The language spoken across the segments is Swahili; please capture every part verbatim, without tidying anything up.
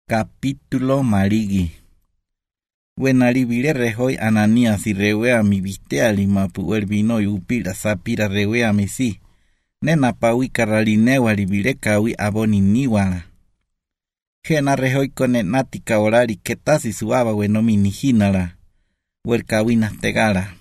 Capítulo marigi. Wenaribire rehoi Ananías y rewea mi visteali mapu el vino y upira sapira rewea mi si. Nena paui caralinewa ribire kawi aboni niwala. Gena rehoi konenatika orari ketasi suaba wenomi nihinala. Wel kawina tegala.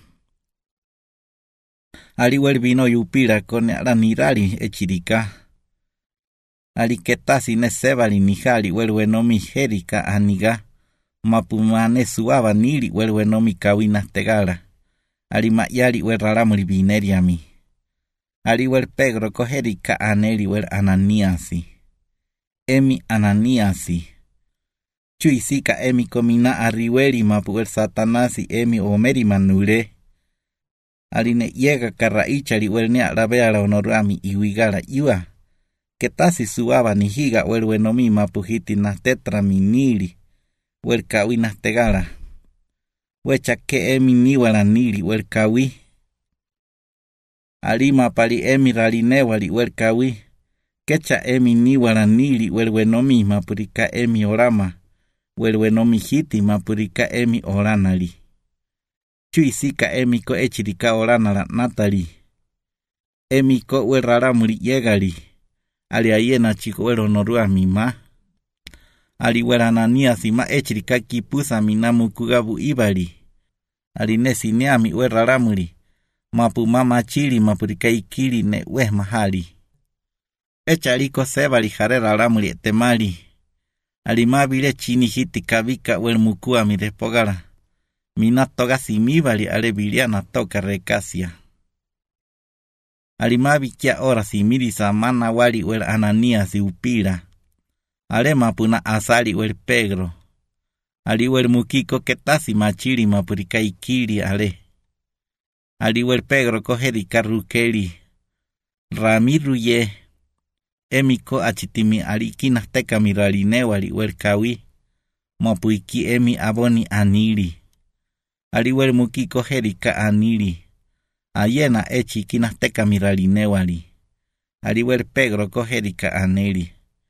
Ali wel vino y upira kone aranirari echirika. Ali ketasi ne sebali nihali welwenomi herika aniga mapumane suaba nili welwenomi kawina tegala. Ali mayali wel raramuri bineriami. Ali wel Pedro koherika aneli wel Ananiasi. Emi Ananiasi. Chuisika emi komina arriweli mapu wel Satanasi emi omeri manule. Ali ne yega karaichali wel ne arabea honorami iwigala iwa. Ketasi suaba ni higa welwenomi mapuhiti na tetra minili wel kawi na tegala. Wecha ke emi niwala nili wel kawi. Alima pali emi ralinewali wel kawi. Kecha emi niwala nili welwenomi mapurika emi orama. Welwenomi hiti mapurika emi oranali. Chuisika emi ko echirika oranala natali. Emi ko wel raramuri yegali. Ali ayena chiko wel honorua mima. Ali wel Ananias ima echirika kipusa minamu kugabu ibali. Ali nesi neami wel raramuri. Mapu mama chili mapurika ikili ne weh mahali. Echaliko sebali jare raramuri etemali. Ali mabile chini hiti kabika wel mukua mirespogala. Mina toga simibali ale biliana toka rekasia. Alimabi kia ora simiri samana wali wel Ananias y upira. Ale mapuna asali wel Pedro. Ali wel mukiko ketasi machiri mapurika ikiri ale. Ali wel Pedro koherika rukeli. Ramiru ye. Emiko achitimi alikina teka miraline wali wel kawi. Mapuiki emi aboni anili. Ali wel mukiko herika anili. Ayena echi kinasteka miralinewali. Ali wel Pedro koherika aneli.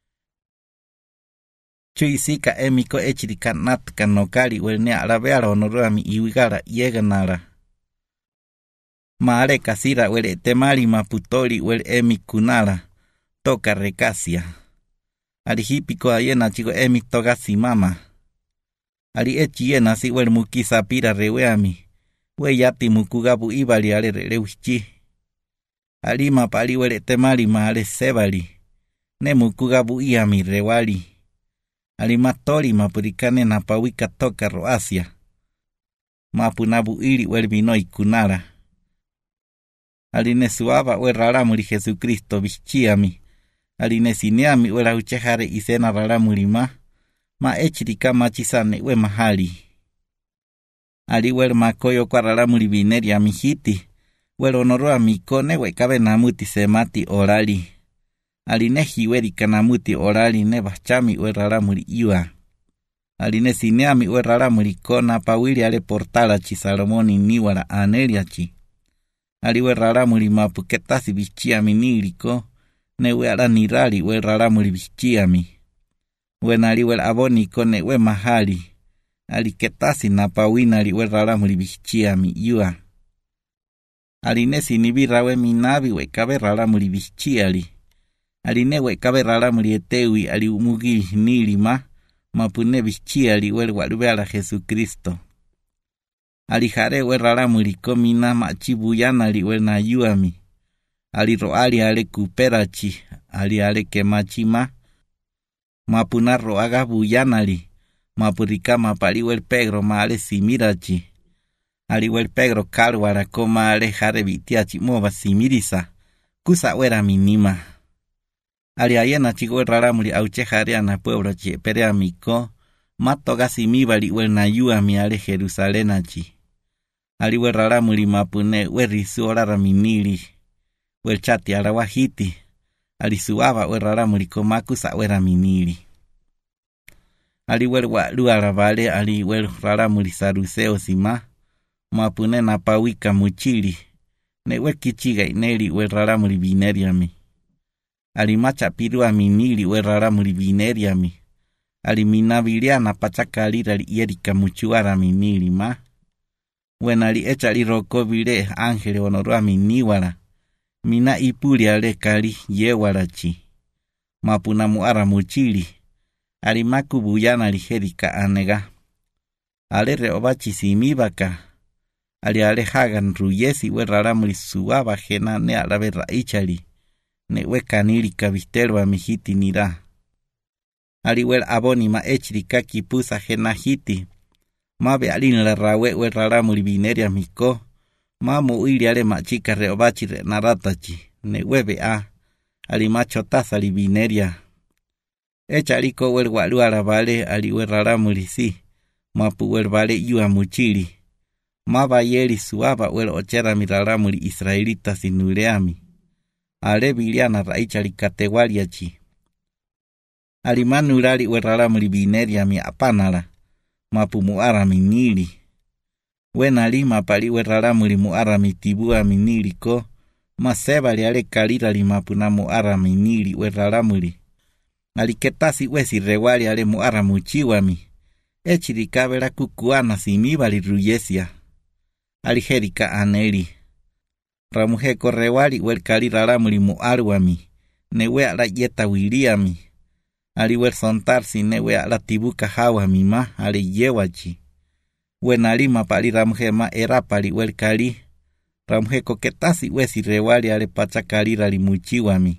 Chuisika emiko echirika natka nokali wel ne arabea honorami iwigara yeganara. Maare kasira wel etemali maputoli wel emi kunara. Toka rekasia. Ali hipiko ayena chico emi togasi mama. Ali echi yena si wel mukisa pira reweami. We yati mukugabu ibali ale reuchi. Alima pali wele temali ma ale sebali. Ne mukugabu iami rewali. Alima tori mapurikane na pawika toka roasia. Mapunabu iri wel vino ikunara. Aline suaba we raramuri Jesucristo bichiami. Aline sineami we la uchehare isena raramuri ma. Ma echirika machisane we mahali. Ali wel makoyo kwa raramuri bineri ya mihiti. Wel honoroa mikone we kabe namuti semati orali. Ali nehi weri kanamuti orali ne bachami we raramuri iwa. Ali ne sineami we raramuri kona pawili ale portala chi Salomoni niwala aneliachi. Ali we raramuri mapuketasi bichiami niliko. Ne we ala nirali we raramuri bichiami. We nali wel aboniko ne we mahali. Ali ketasi na pawina ali we raramuri bichiami iwa. Ali nesi nibira we minabi we kabe raramuri bichiali. Ali ne we kabe raramuri etewi ali umugi nilima. Mapune bichiali we walube ala Jesucristo. Ali jare we raramuri komina machibuyana ali we na yuami. Ali roali ale kuperachi. Ali ale kemachima. Mapuna roaga buyanali. Mapurika mapali wel Pedro ma ale simirachi. Ali wel Pedro kalwara koma ale jare bitiachi mova simirisa. Kusa wera minima. Ali ayena chico raramuri auche jare ana pueblo chi pere amiko. Matoga simibali wel na yuami ale Jerusalenachi. Ali wel raramuri mapune wel risu orara minili. Wel chati ala wahiti. Ali suaba wel raramuri koma kusa wera minili. Ali wel wa luara vale ali wel raramuri saruseo sima. Mapune na pawika muchili. Ne wel kichiga ineli wel raramuri bineriami. Ali macha pirua minili wel raramuri bineriami. alimina viliana pachakalira li yerika muchuara minilima. Wena li echa li roko vile ángel honorua miniwala. Mina ipuli ale kali yewalachi. Mapuna muara muchili. Alimaku buyana li herika anega. Ale reobachi simibaka. Ali ale hagan ruyesi we raramuli suaba jena ne alabe raichali. Ne we kanili kabistelwa mijiti nira. Ali wel aboni ma echri kaki pusa jena hiti. Ma be alin la rawe we raramuli bineria miko. Ma mu ili ale machika reobachi re naratachi. Ne we be a. Ali macho taza li bineria. Echa aliko wel walu arabale ali we raramuli si. Mapu wel vale yua muchili. Maba yeli suaba wel ochera miraramuli israelita sinuleami. Ale biliana raichali katewaliachi. Alimanurali wel raramuli bineria mi apanala. Mapu muara minili. Wena lima pali wel raramuli muara mitibua minili ko. Maseba li ale kalira li mapu na muara minili wel raramuli. Aliketasi wesi rewali ale muara muchiwami. Echirikabela kukuana simibali ruyesia. Alijerika aneli. Ramujeko rewali wel kali raramuli muarwami. Newe ala yeta wiliami. Ali wel sontarsi newe ala tibuka hawami ma ali yewachi. Wenalima pali ramujema era pali wel kali. Ramujeko ketasi wesi rewali ale pachakali rali muchiwami.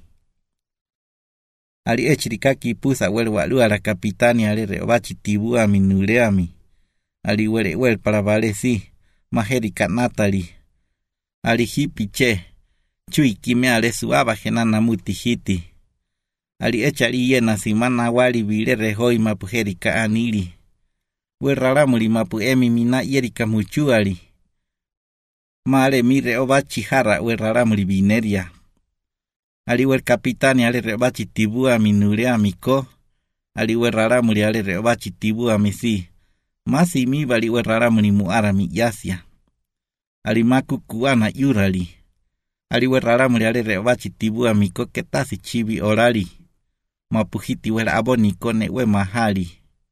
Ali echirika kipusa wel walu ala kapitani ale reobachi tibua minuleami. Ali wele wel para valesi. Majerika natali. Ali hipiche. Chui kime ale suaba jenana mutihiti. Ali echari yena simana wali vile rehoi mapu jerika anili. Wel raramuli mapu emi mina yerika muchuali. Male mi reobachi jara wel raramuli bineria. Ali wel kapitani ale reobachi tibua minulea miko. Ali wel raramuli ale reobachi tibua misi. Masi mi bali wel raramuli muara mi yasia. Ali maku kuana yurali. Ali wel raramuli ale reobachi tibua miko ketasi chibi orali. Mapuhiti wel aboniko ne we mahali.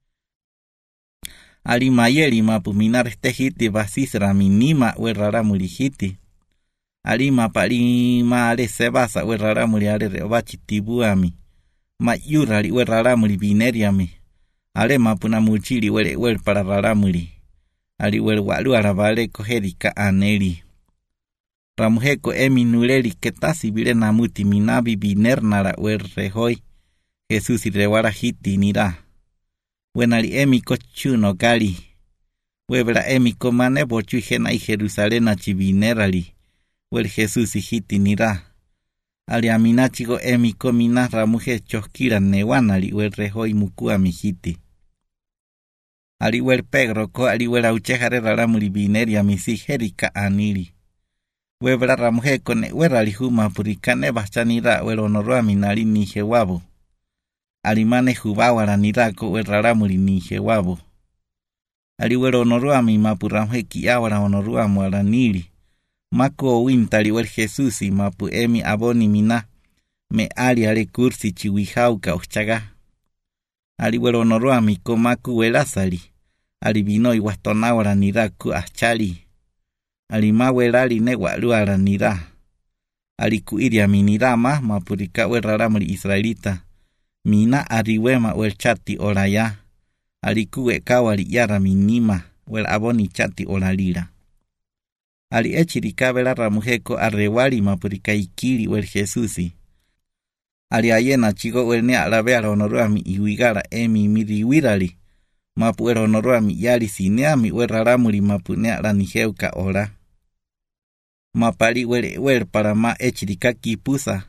Ali mayeli mapu minar este hiti basisra minima wel raramuli hiti. Ali mapali ma ale sebasa we raramuli ale reobachi tibuami. Ma yurali we raramuli bineriami. Ale mapuna muchili wele wel para raramuli. Ali wel walu arabale koherika aneli. Ramujeko emi nuleli ketasi bile namuti minabi binernara wel rehoi. Jesus rewara hiti nira. Wenali emi kochuno gali. Webra emi komane bochu jena i Jerusalena chibinerali. Wel Jesus hiti nira. Ali aminachigo emi komina ramuje choskira newanali wel rehoi mukua mijiti. Ali wel Pedro ko ali wel auchejare raramuli bineria misi jerika anili. Webra ramuje kone werali huma purikane bachanira wel honorua minali ni jewabo. Alimane jubawara nirako wel raramuli ni jewabo. Ali wel honorua mi mapu ramuje kiawara honorua muaranili. Mako wintali wel Jesusi mapu emi aboni mina. Me ali ale kursi chiwihauka uchaga. Ali wel honorua mi komaku wel asali. Ali binoi wastonawara niraku achali. Ali mawel ali ne waluara nira. Ali kuiria minirama mapurika wel raramuli israelita. Mina ariwema wel chati oraya. Ali kuwe kawali yara minima wel aboni chati oralira. Ali echirika vela ramujeko arrewali mapurika ikili wel Jesusi. Ali ayena chigo wel ne alabe ala honorua mi iwigara emi miriwirali. Mapu el honorua mi yali sineami wel raramuli mapu ne ala nijeuka ora. Mapali wel wel para ma echirika kipusa.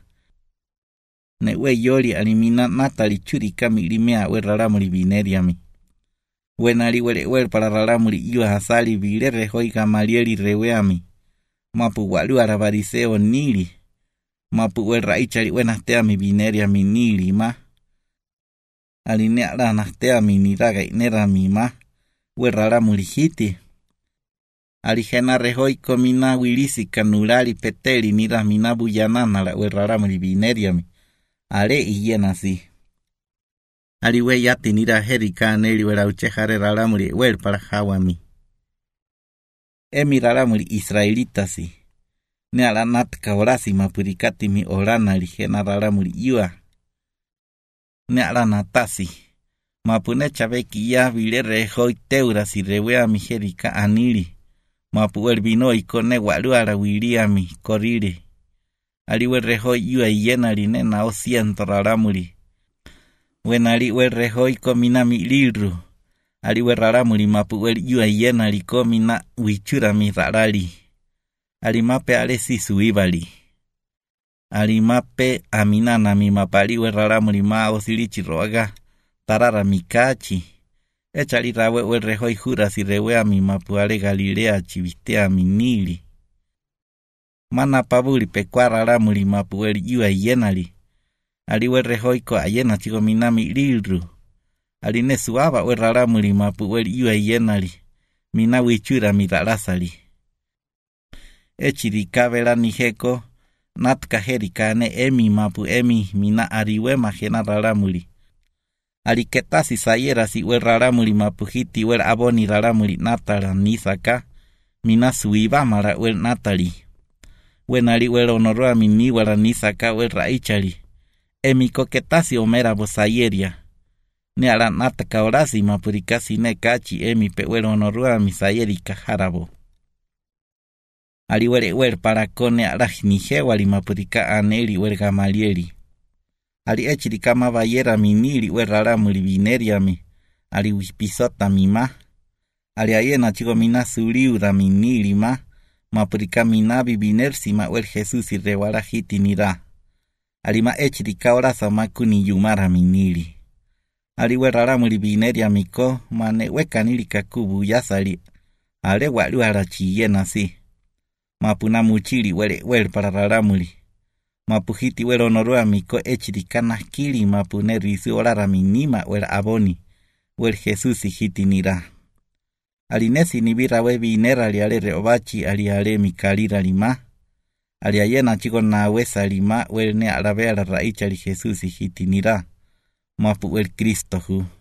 Ne we yoli alimina natali churika milimea wel raramuli bineriami. Wenali wel wel para raramuli iwa hasali vile rehoi gamalieli reweami. Mapu walu arabariseo nili. Mapu wel raichali wenasteami bineriami nili ma. Aline ala nasteami niraga inerami ma. Wel raramuli hiti. Alijena rehoi komina wilisi kanulali peteli niramina buyanana la wel raramuli bineriami. Ale iyenasi. aliwe yatinira herika neli wela uchejare ralamuri wel para hawami. Emi ralamuri israelitasi. Ne ala natka orasi mapurikati mi orana ligena ralamuri iwa. Ne ala natasi. Mapune chabeki ya vile rehoi teura si rewea mi herika anili. Mapu elbino ikone waluara wiliami korire. Aliwe rehoi iwa iena line na osiento ralamuri. Wenali we rehoi kominami liru. Aliwe ralamuri mapu wel iwa iena likomina wichura mi rarali. Alimape alesi suibali. Alimape aminana mi mapaliwe ralamuri ma osilichi roaga. Tarara mikachi. Echali rawe we rehoi jura si rewea mi mapuale Galilea chivistea minili. Mana pabuli pekwara ralamuri mapueli iwa ienali. Aliwe rehoi ko ayena chigo minami liru. Aline suaba we ralamuri mapueli iwa ienali. Mina wichura mi ralasali. Echiri kabela nijeko. Natka herikane emi mapu emi mina ariwe majena ralamuri. Aliketasi sayera si we ralamuri mapuhiti we aboni ralamuri natala nisaka. Mina suiba mara we natali. We nali we honoroa mini wala nisaka we raichali. Emi koketasi omera bosayeria. Ne ala nataka orasi mapurikasi ne kachi emi pe we honoroa misayerika harabo. Ali we we para kone ala nije wali mapurika aneli we gamalieli. Ali echiri kama bayera minili we ralamuri bineriami. Ali wispisota mima. Ali ayena chigo mina suliura minili ma. Mapurika minabi binersima wel Jesus y rewara hitinira. Alima echiri kaora samakuni yumara minili. Ali we ralamuri bineriami ko mane we kanili kakubu yasali. Ale walu arachiyena si. Mapuna muchili wele wel para ralamuri. Mapuhiti wel honorua miko echiri kana kili mapune risu olara minima wel aboni. Wel Jesus y hitinira. Alinesi nibira we binera liale reobachi aliale mikalira lima. Aliayena chigo na wesa lima wel ne alabe ala raicha li Jesus y hitinira. Mapu wel Cristo hu.